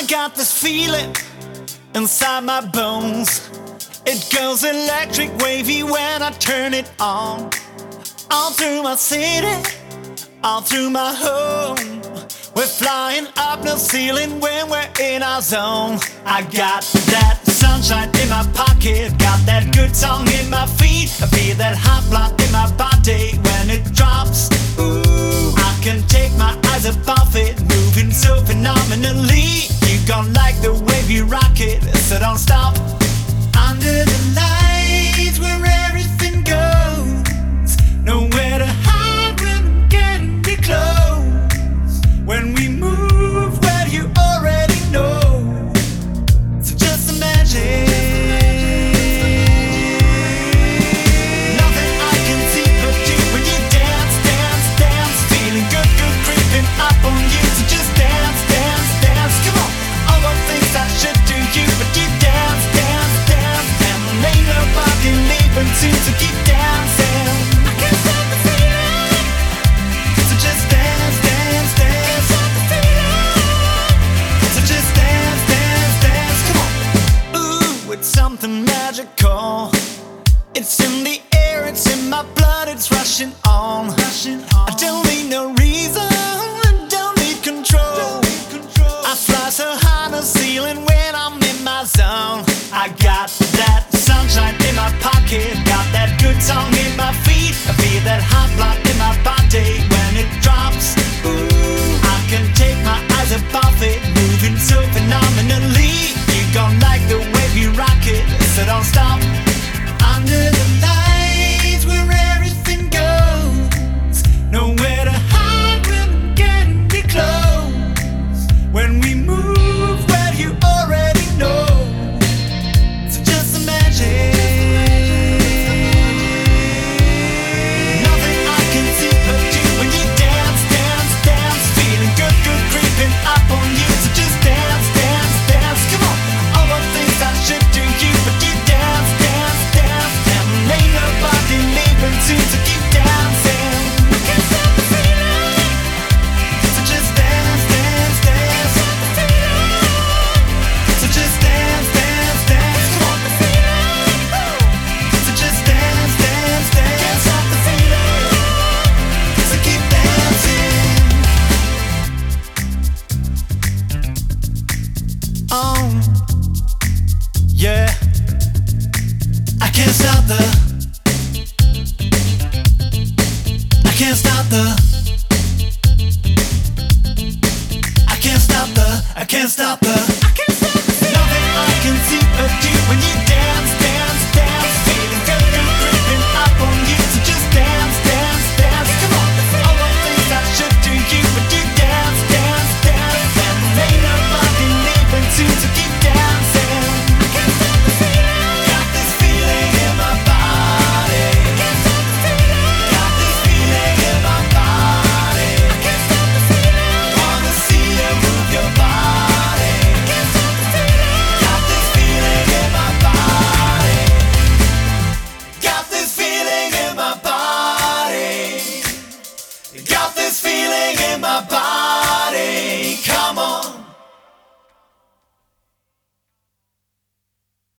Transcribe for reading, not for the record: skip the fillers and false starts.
got this feeling inside my bones. It goes electric wavy when I turn it on. All through my city, all through my home. We're flying up no ceiling when we're in our zone. I got that sunshine in my pocket, got that good song in my feet. I feel that hot blood in my body when it drops. Ooh, I can take my eyes above it, moving so phenomenally. You gon' like the way we rock it, so don't stop. Under the lights where everything goes, nowhere to hide when I'm getting too close. When we move, well, you already know. So just imagine. Nothing I can see but you when you dance, dance, dance. Feeling good, good creeping up on you. So just dance, dance, dance. Come on, all the things I should do you, but you dance, dance, dance. And ain't nobody leaving soon, so keep dancing. I can't stop the feeling. So just dance, dance, dance. So just dance, dance, dance. Come on. Ooh, it's something magical. It's in the air, it's in my blood, it's rushing on. I don't need no reason, I don't need control. I fly so high, no ceiling when I'm in my zone. I got that sunshine in my pocket, got that good song in my feet. I feel that hot blood in my body when it drops. Ooh, I can take my eyes above it, moving so phenomenally. You gon' like the way we rock it, so don't stop. Under the lights where everything goes, nowhere to hide when I'm getting too close. When we move, well, you already know. So just imagine. Nothing I can see but you when you dance, dance, dance. Feeling good, good creeping up on you. So just dance, dance, dance. Come on, all the things I should do you, but you dance, dance, dance. And ain't nobody leaving soon, so keep dancing. I can't stop the feeling. So just dance, dance, dance. So just dance, dance, dance. Come on. So just dance, dance, dance. Can't stop the feeling. So keep dancing. Oh, yeah. I can't stop the. I can't stop the. I can't stop the. I can't stop.